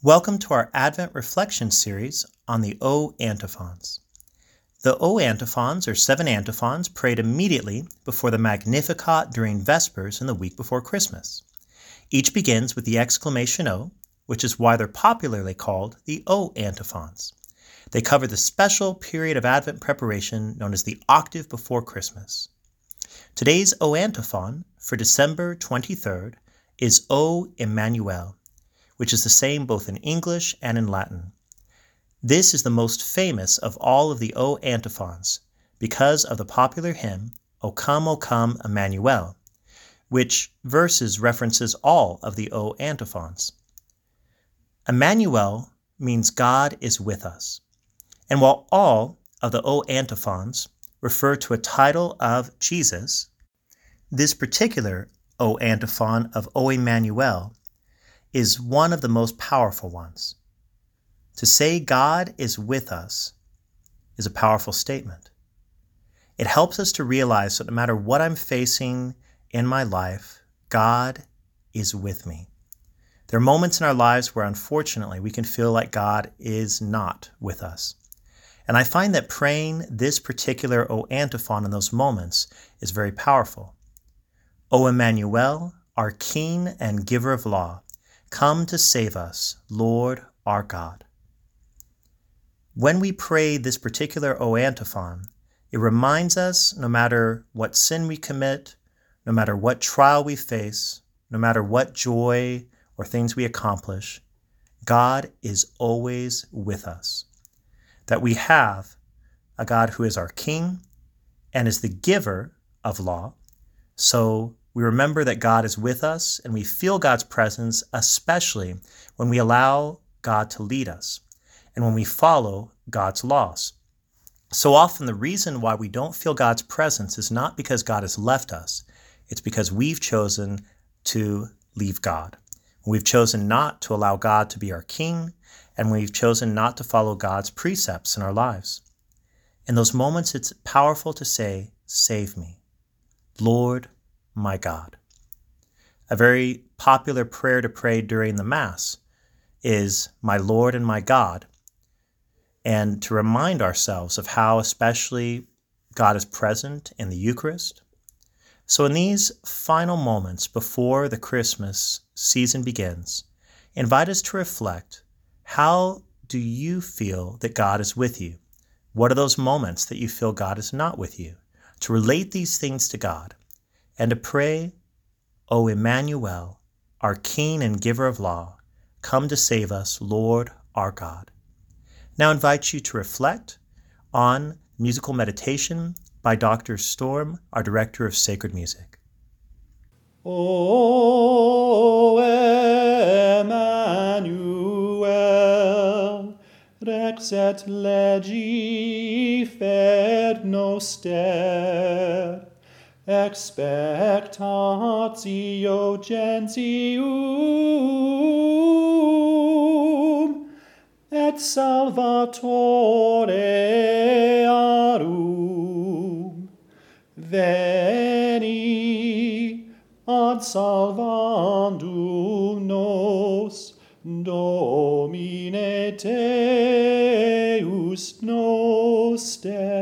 Welcome to our Advent Reflection series on the O Antiphons. The O Antiphons are 7 antiphons prayed immediately before the Magnificat during Vespers and the week before Christmas. Each begins with the exclamation O, which is why they're popularly called the O Antiphons. They cover the special period of Advent preparation known as the octave before Christmas. Today's O Antiphon for December 23rd is O Emmanuel, which is the same both in English and in Latin. This is the most famous of all of the O antiphons because of the popular hymn, O Come, Emmanuel, which verses references all of the O antiphons. Emmanuel means God is with us. And while all of the O antiphons refer to a title of Jesus, this particular O antiphon of O Emmanuel is one of the most powerful ones. To say God is with us is a powerful statement. It helps us to realize that no matter what I'm facing in my life, God is with me. There are moments in our lives where unfortunately we can feel like God is not with us. And I find that praying this particular O antiphon in those moments is very powerful. O Emmanuel, our King and giver of law, come to save us, Lord our God. When we pray this particular O antiphon, it reminds us no matter what sin we commit, no matter what trial we face, no matter what joy or things we accomplish, God is always with us. That we have a God who is our King and is the giver of law. So we remember that God is with us and we feel God's presence, especially when we allow God to lead us and when we follow God's laws. So often the reason why we don't feel God's presence is not because God has left us. It's because we've chosen to leave God. We've chosen not to allow God to be our King, and we've chosen not to follow God's precepts in our lives. In those moments, it's powerful to say, "Save me, Lord, my God." A very popular prayer to pray during the Mass is, "My Lord and my God," and to remind ourselves of how especially God is present in the Eucharist. So in these final moments before the Christmas season begins, invite us to reflect, how do you feel that God is with you? What are those moments that you feel God is not with you? To relate these things to God and to pray, O Emmanuel, our King and giver of law, come to save us, Lord our God. Now I invite you to reflect on musical meditation by Dr. Storm, our Director of Sacred Music. O Emmanuel, Rex et legi fed noster, expectatio gentium, et Salvatore arum. Veni ad salvandum nos, Domine Deus noster.